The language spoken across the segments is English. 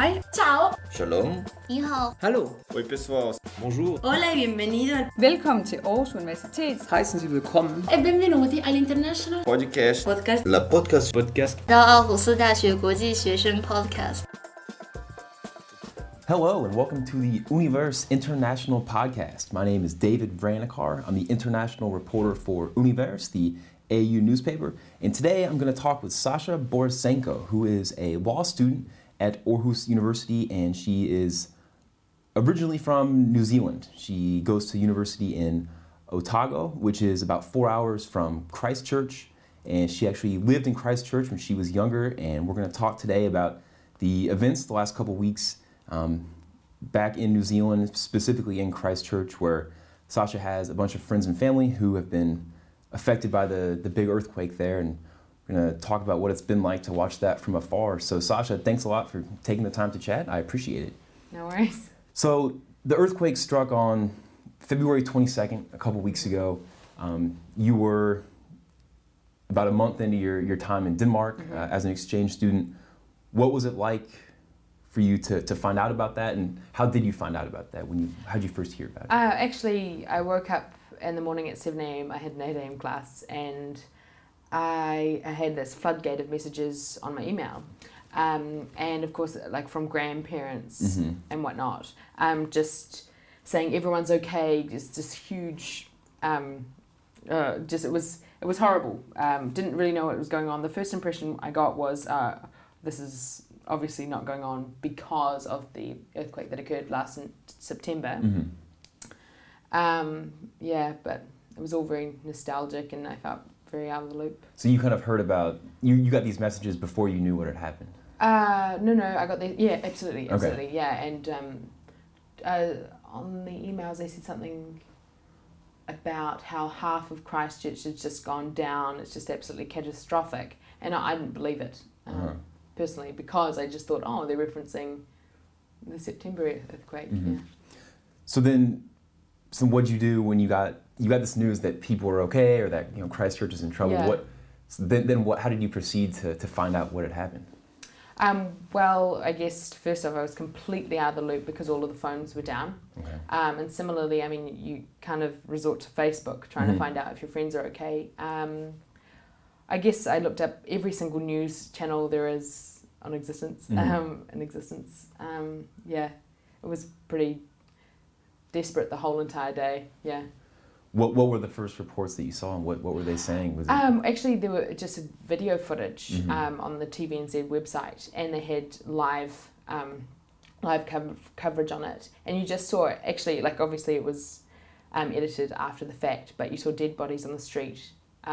Hi. Ciao. Shalom. 你好 Hallo. Oi, pessoal. Bonjour. Hola y bienvenido al Velkommen til Aarhus Universitet. Heißen Sie willkommen. e benvenuti all'International Podcast. Podcast. La podcast. 到奥胡斯大学国际学生 Podcast。 Hello and welcome to the Universe International Podcast. My name is David Vranikar. I'm the international reporter for Universe, the AU newspaper. And today I'm going to talk with Sasha Borisenko, who is a law student at Aarhus University, and she is originally from New Zealand. She goes to university in Otago, which is about 4 hours from Christchurch. And she actually lived in Christchurch when she was younger. And we're going to talk today about the events the last couple weeks back in New Zealand, specifically in Christchurch, where Sasha has a bunch of friends and family who have been affected by the big earthquake there. And we're going to talk about what it's been like to watch that from afar. So Sasha, thanks a lot for taking the time to chat. I appreciate it. No worries. So the earthquake struck on February 22nd, a couple weeks ago. You were about a month into your time in Denmark as an exchange student. What was it like for you to find out about that, and how did you find out about that? How did you first hear about it? Actually, I woke up in the morning at 7 a.m. I had an 8 a.m. class, and I had this floodgate of messages on my email. And of course, like from grandparents and whatnot, just saying everyone's okay, just this huge, it was horrible. Didn't really know what was going on. The first impression I got was, this is obviously not going on because of the earthquake that occurred last September. But it was all very nostalgic, and I felt very out of the loop. So you kind of heard about, you got these messages before you knew what had happened? No, I got the, yeah, absolutely, Okay. yeah, and on the emails they said something about how half of Christchurch has just gone down, it's just absolutely catastrophic, and I didn't believe it, personally, because I just thought, oh, they're referencing the September earthquake, yeah. So what'd you do when you got this news that people were okay, or that Christchurch is in trouble? Yeah. How did you proceed to find out what had happened? Well, I guess first off, I was completely out of the loop because all of the phones were down. Okay. And similarly, I mean, you kind of resort to Facebook trying to find out if your friends are okay. I guess I looked up every single news channel there is in existence. It was pretty desperate the whole entire day. Yeah. What were the first reports that you saw, and what were they saying? Was it... Actually, there were just video footage on the TVNZ website, and they had live coverage on it, and you just saw, actually, like, obviously it was edited after the fact, but you saw dead bodies on the street,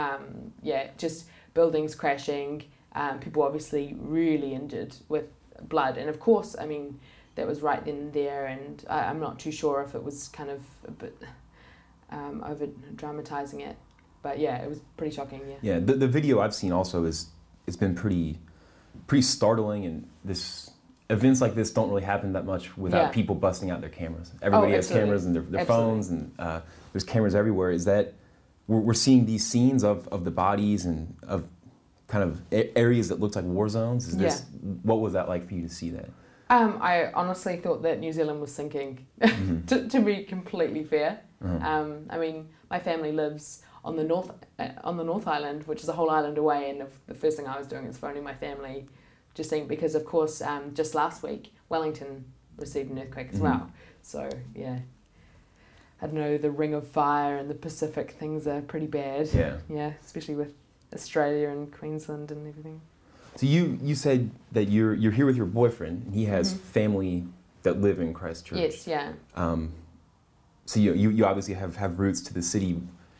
just buildings crashing, people obviously really injured with blood, and of course, I mean, that was right then and there, and I'm not too sure if it was kind of a bit over dramatizing it, but yeah, it was pretty shocking. Yeah, the video I've seen also it's been pretty startling, and events like this don't really happen that much without people busting out their cameras. Everybody has cameras and their phones, and there's cameras everywhere. Is that we're seeing these scenes of the bodies and of kind of areas that looked like war zones? What was that like for you to see that? I honestly thought that New Zealand was sinking, to be completely fair. I mean, my family lives on the North Island, which is a whole island away, and the first thing I was doing is phoning my family, just saying, because of course, just last week, Wellington received an earthquake as well. So yeah, I don't know, the Ring of Fire and the Pacific, things are pretty bad. Yeah, especially with Australia and Queensland and everything. So you said that you're here with your boyfriend, and he has family that live in Christchurch. Yes, yeah. So you obviously have roots to the city.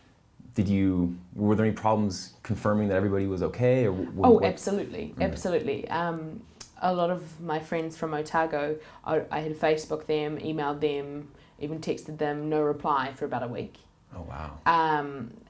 Were there any problems confirming that everybody was okay? Or absolutely, absolutely. A lot of my friends from Otago, I had Facebooked them, emailed them, even texted them, no reply for about a week. Oh wow.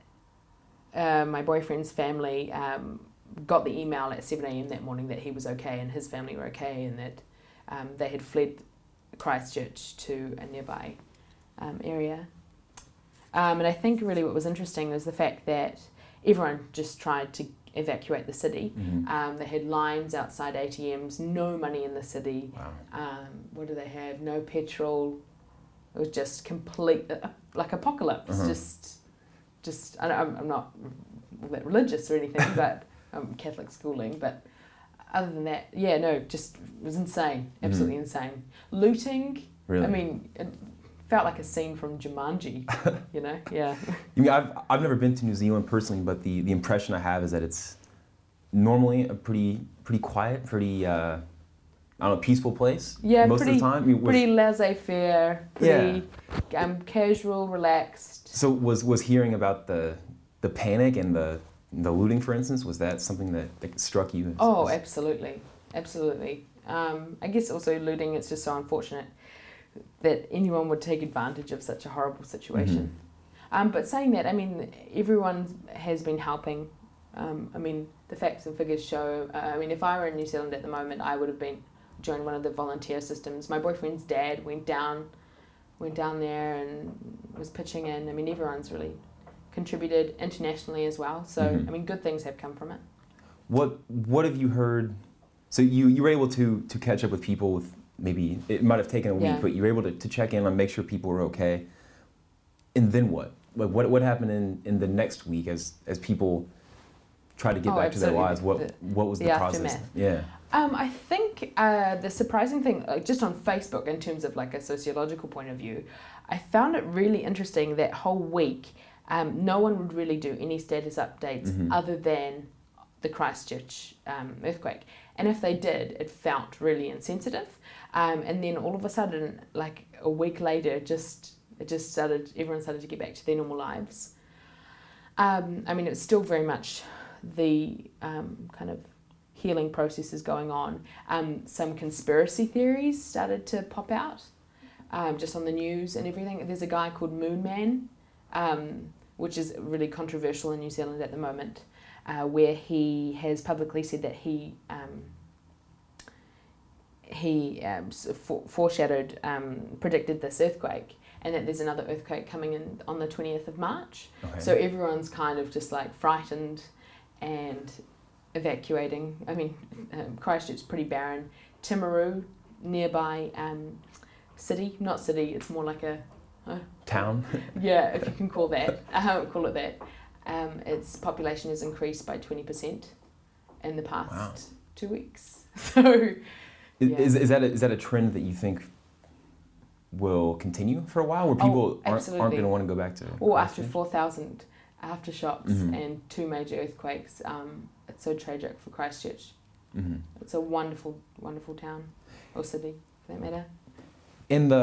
My boyfriend's family got the email at 7 a.m. that morning that he was okay and his family were okay, and that they had fled Christchurch to a nearby area. And I think really what was interesting was the fact that everyone just tried to evacuate the city. They had lines outside ATMs, no money in the city. Wow. What do they have? No petrol. It was just complete, like apocalypse. Just. I'm not that religious or anything, but Catholic schooling. But other than that, just it was insane. Absolutely insane. Looting. Really? I mean, it felt like a scene from Jumanji. Yeah. I mean, I've never been to New Zealand personally, but the impression I have is that it's normally a pretty quiet, pretty peaceful place. Yeah, most of the time. I mean, pretty laissez-faire, pretty casual, relaxed. So was hearing about the panic and the looting, for instance, was that something that struck you? Absolutely. I guess also looting. It's just so unfortunate that anyone would take advantage of such a horrible situation. But saying that, I mean, everyone has been helping. I mean, the facts and figures show. I mean, if I were in New Zealand at the moment, I would have joined one of the volunteer systems. My boyfriend's dad went down there and was pitching in. I mean, everyone's really contributed internationally as well. So, I mean, good things have come from it. What have you heard? So you were able to catch up with people with, maybe it might have taken a week, but you were able to check in and make sure people were okay. And then what? Like what happened in the next week as people tried to get back to their lives? What was the process? Aftermath. Yeah. I think the surprising thing, just on Facebook, in terms of like a sociological point of view, I found it really interesting that whole week. No one would really do any status updates other than the Christchurch earthquake. And if they did, it felt really insensitive. And then all of a sudden, like a week later, everyone started to get back to their normal lives. I mean, it's still very much the kind of healing process is going on. Some conspiracy theories started to pop out just on the news and everything. There's a guy called Moon Man, which is really controversial in New Zealand at the moment, where he has publicly said that he foreshadowed, predicted this earthquake, and that there's another earthquake coming in on the 20th of March. Okay. So everyone's kind of just like frightened and evacuating. I mean, Christchurch is pretty barren. Timaru, nearby city, not city, it's more like a... town? Yeah, if you can call that. Call it that. Its population has increased by 20% in the past 2 weeks. So... Is that a trend that you think will continue for a while, where people aren't going to want to go back to? Well, after 4,000 aftershocks and 2 major earthquakes, it's so tragic for Christchurch. It's a wonderful, wonderful town or city, for that matter. And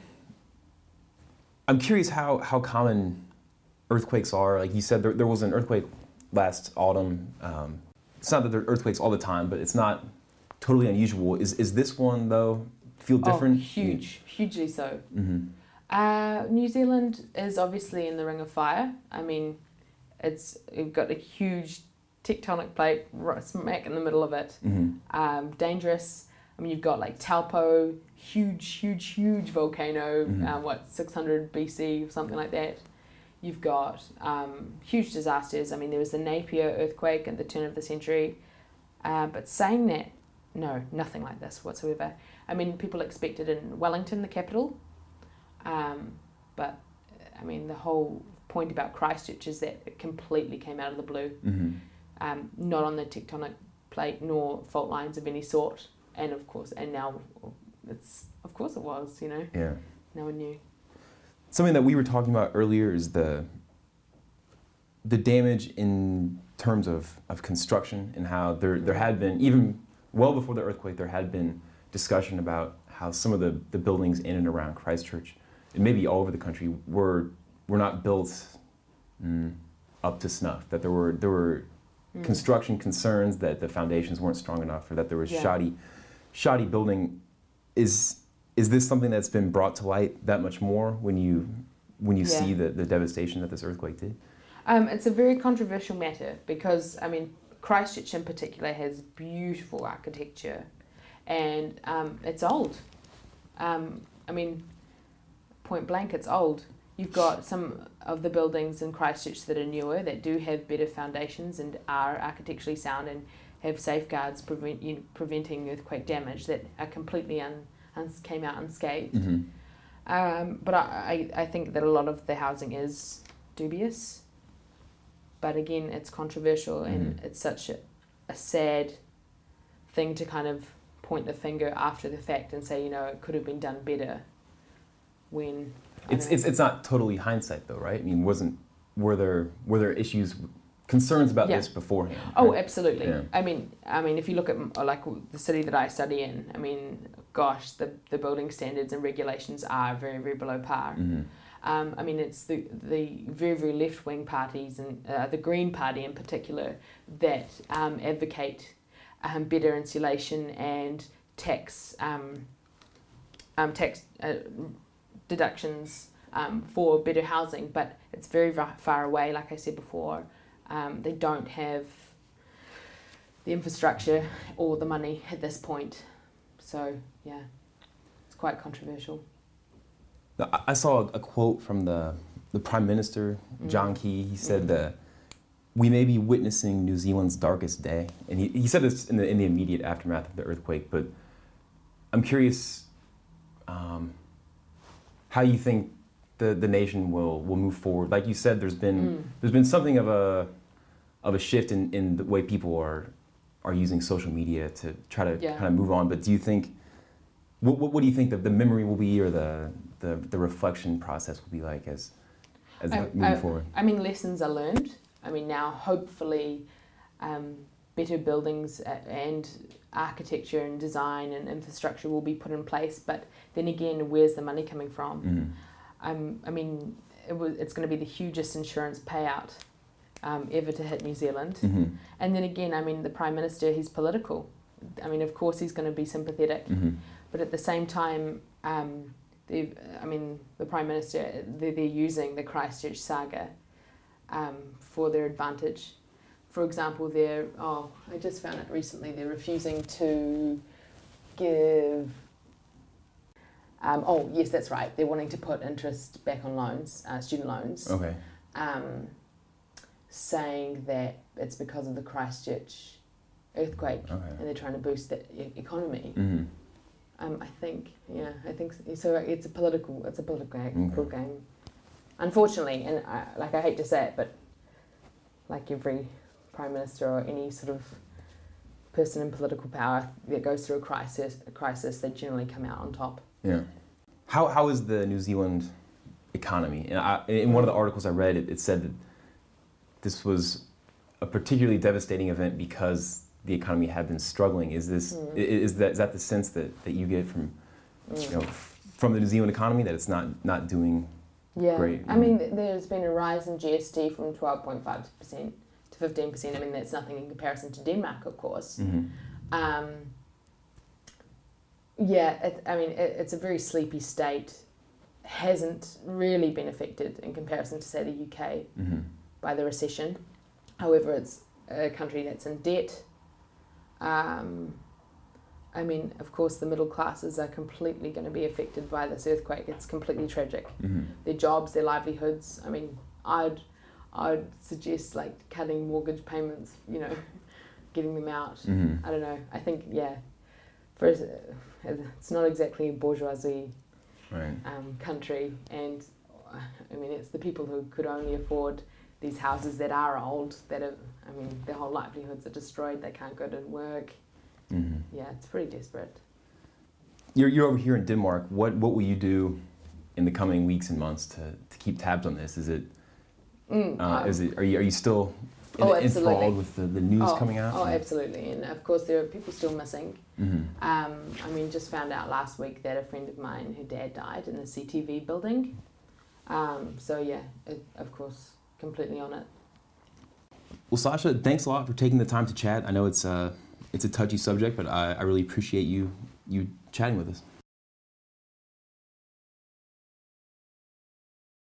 I'm curious how common earthquakes are. Like you said, there was an earthquake last autumn. It's not that there are earthquakes all the time, but it's not totally unusual. Is this one, though, feel different? Hugely so. New Zealand is obviously in the Ring of Fire. I mean, it's got a huge tectonic plate right smack in the middle of it. Dangerous. I mean, you've got like Taupo, huge volcano, 600 BC or something like that. You've got huge disasters. I mean, there was the Napier earthquake at the turn of the century. But saying that, no, nothing like this whatsoever. I mean, people expect it in Wellington, the capital. But, I mean, the whole point about Christchurch is that it completely came out of the blue. Not on the tectonic plate nor fault lines of any sort. And, now it was, you know. Yeah. No one knew. Something that we were talking about earlier is the damage in terms of construction, and how there had been, even well before the earthquake, there had been discussion about how some of the buildings in and around Christchurch, and maybe all over the country, were not built up to snuff. That there were construction concerns, that the foundations weren't strong enough, or that there was shoddy building. Is this something that's been brought to light that much more when you see the devastation that this earthquake did? It's a very controversial matter because, I mean, Christchurch in particular has beautiful architecture, and it's old. I mean, point blank, it's old. you've got some of the buildings in Christchurch that are newer, that do have better foundations and are architecturally sound and have safeguards preventing earthquake damage that are completely came out unscathed. But I think that a lot of the housing is dubious. But again, it's controversial and it's such a sad thing to kind of point the finger after the fact and say, it could have been done better. When it's not totally hindsight though, right? I mean, were there issues, concerns about this beforehand? Oh, right? absolutely. Yeah. I mean, if you look at like the city that I study in, I mean, gosh, the building standards and regulations are very, very below par. I mean, it's the very, very left-wing parties and the Green Party in particular that advocate better insulation and tax deductions for better housing, but it's very far away, like I said before. They don't have the infrastructure or the money at this point. So, yeah, it's quite controversial. I saw a quote from the Prime Minister, John Key. He said that we may be witnessing New Zealand's darkest day. And he said this in the immediate aftermath of the earthquake, but I'm curious how you think the nation will move forward. Like you said, there's been something of a shift in the way people are using social media to try to kind of move on. But do you think, what do you think the memory will be, or the reflection process will be like as moving forward? I mean, lessons are learned. I mean, now hopefully better buildings and architecture and design and infrastructure will be put in place. But then again, where's the money coming from? I mean, it's going to be the hugest insurance payout ever to hit New Zealand. And then again, I mean, the Prime Minister, he's political. I mean, of course he's going to be sympathetic. But at the same time, the Prime Minister, they're using the Christchurch saga for their advantage. For example, I just found it recently, they're refusing to give... yes, that's right. They're wanting to put interest back on loans, student loans. Okay. Saying that it's because of the Christchurch earthquake, and they're trying to boost the economy. I think so. It's a political game, unfortunately. And I hate to say it, but like every Prime Minister or any sort of person in political power that goes through a crisis, they generally come out on top. Yeah. How is the New Zealand economy? And in one of the articles I read, it said that this was a particularly devastating event because the economy had been struggling. Is that the sense that you get from from the New Zealand economy, that it's not doing great? I mean, there's been a rise in GST from 12.5% to 15%. I mean, that's nothing in comparison to Denmark, of course. It's a very sleepy state. Hasn't really been affected in comparison to, say, the UK by the recession. However, it's a country that's in debt. I mean, of course, the middle classes are completely going to be affected by this earthquake. It's completely tragic. Their jobs, their livelihoods. I mean, I'd suggest cutting mortgage payments. Getting them out. I don't know. I think it's not exactly a bourgeoisie country, and I mean, it's the people who could only afford these houses that are old, that are, I mean, their whole livelihoods are destroyed, they can't go to work. Yeah, it's pretty desperate. You're over here in Denmark. What will you do in the coming weeks and months to keep tabs on this? Are you still enthralled with the news coming out? Oh, absolutely. And of course there are people still missing. I mean, just found out last week that a friend of mine, her dad died in the CTV building. Of course, completely on it. Well, Sasha, thanks a lot for taking the time to chat. I know it's a touchy subject, but I really appreciate you chatting with us.